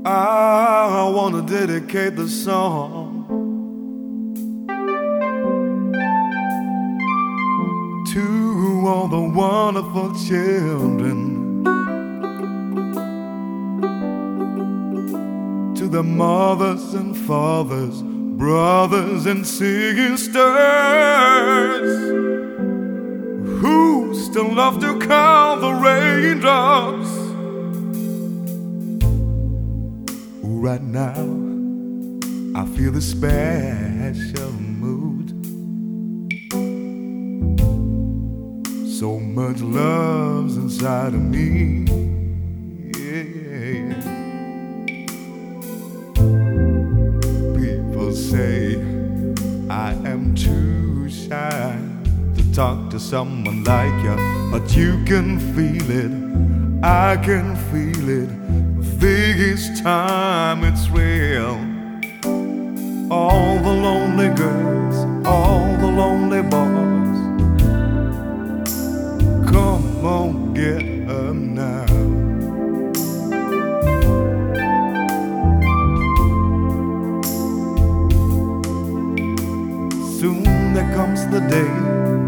I wanna dedicate the song to all the wonderful children, to the mothers and fathers, brothers and sisters who still love to count the raindrops. Right now, I feel the special mood. So much love's inside of me. Yeah. People say I am too shy to talk to someone like you, but you can feel it, I can feel it. This time it's real. All the lonely girls, all the lonely boys, come on, get up now. Soon there comes the day